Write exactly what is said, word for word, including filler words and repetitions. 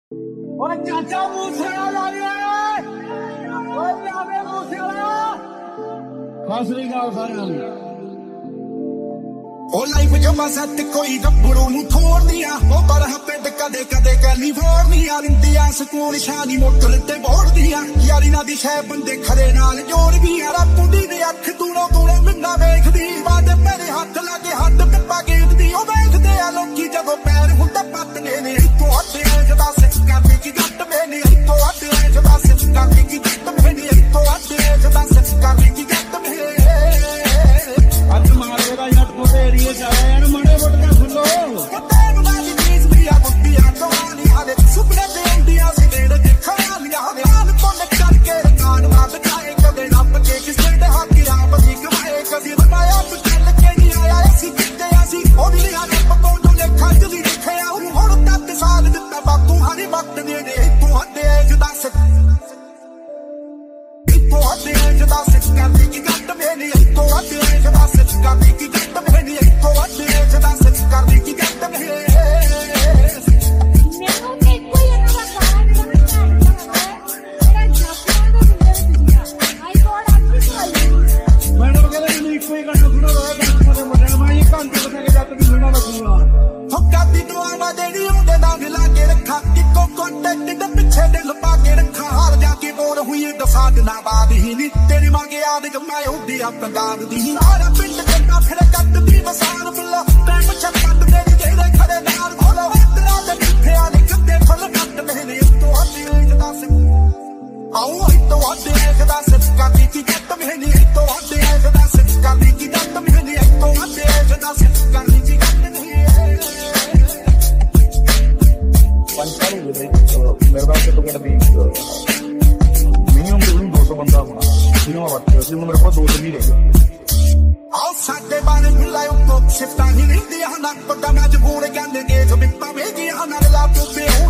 ਓਏ ਚਾਚਾ ਮੂਸੇਵਾਲਾ ਲਾ ਗਿਆ ਓਏ ਲਿਆਵੇ ਮੂਸੇਵਾਲਾ ਖਾਸਰੀ ਗਾਲ ਸਾਰਿਆਂ ਨੂੰ ਉਹ ਲਾਈਫ ਜਮਾ ਸੱਤ ਕੋਈ ਗੱਭਰੂ ਨੂੰ ਥੋੜਦੀਆਂ ਉਹ ਬਰਹ ਪਿੰਡ ਕਦੇ ਕਦੇ ਕੈਲੀਫੋਰਨੀਆ ਰਿੰਦੀਆਂ ਸਕੂਲ ਸ਼ਾਨੀ ਮੋਟਰ ਤੇ ਬੋੜਦੀਆਂ ਯਾਰੀ ਨਾਲ ਦੀ ਸ਼ੈ ਬੰਦੇ ਖਰੇ ਨਾਲ ਜੋੜਦੀਆਂ ਰੱਬੁੰਦੀ ਦੇ ਅੱਖ ਦੂਰੋਂ ਦੂਰੋਂ ਮਿੰਨਾ ਵੇਖਦੀ ਬਾਦ ਮੇਰੇ ਹੱਥ ਲਾਗੇ ਹੱਥ ਟੱਪਾ ਗੇਟਦੀ ਉਹ ਵੇਖਦੇ ਆ ਲੋਕੀ ਜਦੋਂ ਪੈਰ ਹੁੰਦਾ ਪੱਤਨੇ ਨੇ ਇੱਥੋਂ ਹੱਥੇ ਜਦਾ ਸਿੱਖ ਕਰਦੀ ਕੀ ਗੱਟ ਮੈਨੇ ਇੱਥੋਂ ਹੱਥੇ ਜਦਾ ਸਿੱਖ ਕਰਦੀ ਕੀ ਗੱਟ ਮੈਨੇ ਇੱਥੋਂ ਹੱਥੇ ਜਦਾ ਸਿੱਖ ਕਰਦੀ ਕੀ ਗੱਟ ਮੈਨੇ ਅੱਜ ਮਾਰੇ ਦਾ ਜੱਟ ਕੋਟੇ ਏਰੀਏ ਚ ਆਇਆ ਇਹਨੂੰ ਮੜੇ ਮੁੱਟ ਕੇ ਸੁਣੋ ਕਿਤੇ ਨੂੰ ਮੈਂ ਚੀਜ਼ ਵੀ ਆ ਬੁੱਧੀਆਂ ਕਹਾਣੀ ਹਾਲੇ ਸੁਪਨੇ ਦੇ ਇੰਡੀਆ ਸੀ ਦੇ ਦੇ ਖਾਲੀਆਂ ਹਾਲੇ ਆਨ ਕੋਲ ਕਰਕੇ ਕਾਨ ਮਾਰ ਬਚਾਏ ਕਦੇ ਰੱਬ ਕੇ ਕਿਸੇ ਦੇ ਹੱਥ ਆਪ ਦੀ ਕਮਾਏ ਕਦੀ ਰਮਾਇਆ ਚੱਲ ਕੇ ਨਹੀਂ ਆਇਆ ਅਸੀਂ ਕਿਤੇ ਅਸੀਂ ਉਹ ਵੀ ਆ ਰੱਬ ਕੋਲ ਤੋਂ ਲੇਖਾ ਜਲੀ ਦੇਖਿਆ ਉਹ ਹੁਣ ਤੱਕ ਸਾਲ ਦਿੱਤਾ ਬਾਪੂ ਹਾਰੇ ਵਕਤ ਦੇ ਦੇ ਇੱਥੋਂ ਹੱਦੇ ਜਦਾ ਸਿੱਖ ਇੱਥੋਂ ਹੱਦੇ ਜਦਾ ਸਿੱਖ ਕਰਦੀ ਕੀ ਗੱਟ ਮੈਨੇ ਇੱਥੋਂ ਹੱਦੇ ਜਦਾ ਸਿੱਖ ਕਰਦੀ ਕੀ ਗੱਟ ਮੈਨੇ ਇੱਥੋਂ ਹੱਦੇ ਜਦਾ ਸਿੱਖ ਕਰਦੀ ਕੀ ਗੱਟ ਮੈਨੇ ਮੈਨੂੰ ਤੇ ਕੋਈ ਇਹਨਾਂ ਦਾ ਕਾਰਨ ਨਹੀਂ ਚਾਹੀਦਾ ਮੇਰਾ ਜਾਪਾਂ ਦਾ ਮਿਲਦਾ ਆਈ ਗੋਡ ਆਪਣੀ ਕੋਈ ਮੈਨੂੰ ਕਹਿੰਦੇ ਮੈਨੂੰ ਇੱਕੋ ਹੀ ਗਾਣਾ ਸੁਣੋ ਰੋਏ ਗਾਣਾ ਦੇ ਮੁੰਡੇ ਮੈਂ ਇਹ ਘੰਟੇ ਬਸੇ ਕੇ ਜੱਟ ਵੀ ਸੁਣਾ ਲੱਗੂਗਾ ਹੁੱਕਾ ਦੀ ਦੁਆਵਾਂ ਦੇਣੀ ਉਹਦੇ ਨਾਲ ਲਾ ਕੇ ਰੱਖਾਂ ਇੱਕੋ ਕੰਟੈਕਟ ਦੇ ਪਿੱਛੇ ਦੇ ਲਪਾ ਕੇ ਰੱਖਾਂ ਹਾਰ ਜਾ ਕੇ ਮੋੜ ਹੋਈ ਦਸਾਂ ਦਿਨਾਂ ਬਾਅਦ ਹੀ ਨੀ ਤੇਰੀ ਮੰਗ ਯਾਦ ਜਮਾਏ ਹੁੰਦੀ ਆ ਪੰਜਾਬ ਦੀ ਸਾਰਾ ਪਿੰਡ ਚੰਗਾ ਫਿਰ ਕੱਟ ਦੀ ਮਸਾਨ ਬੁੱਲਾ ਟਾਈਮ ਛੱਪਤ ਦੇ ਜਿਹੜੇ ਖੜੇ ਨਾਲ ਖੋਲੋ ਤੇਰਾ ਦੇ ਕਿੱਥਿਆ ਨੇ ਕੱਦੇ ਫੁੱਲ ਕੱਟ ਮੈਨੇ ਇੱਥੋਂ ਹੱਦੇ ਜਦਾ ਸਿੱਖ ਆਓ ਇੱਥੋਂ ਹੱਦੇ ਜਦਾ ਸਿੱਖ ਕਰਦੀ ਕੀ ਕੱਟ ਮੈਨੇ ਇੱਥੋਂ ਹੱਦੇ ਜਦਾ ਸਿੱਖ ਕਰਦੀ ਕੀ ਕੱਟ ਮੈਨੇ ਇੱਥੋਂ ਹੱਦੇ ਜਦਾ ਸਿੱਖ ਕਰਦੀ ਕੀ ਕੱਟ ਨਹੀਂ ਪੰਚਾਲੀ ਦੇ ਮੇਰੇ ਨਾਲ ਕਿਤੋਂ ਕਿਤੇ ਵੀ ਮਿਨੀਮਮ ਦੇ ਦੋ ਸੌ ਬੰਦਾ ਹੋਣਾ ਜਿਹਨੂੰ ਮੈਂ ਵਰਤਿਆ ਸੀ ਮੇਰੇ ਕੋਲ ਦੋ ਤਿੰਨ ਹੀ ਰਹਿ ਗਏ ਆਹ ਸਾਡੇ ਬਾਰੇ ਭੁੱਲਾਏ ਉੱਤੋਂ ਸ਼ਿਫਟਾਂ ਹੀ ਰਹਿੰਦੀਆਂ ਨਾ ਪਤਾ ਮਜਬੂਰ ਕਹਿੰਦੇ ਗਏ ਜੋ ਬਿੱਪਾ ਵੇਗੀਆਂ ਨਾਲ ਲਾ ਪੁੱਤੇ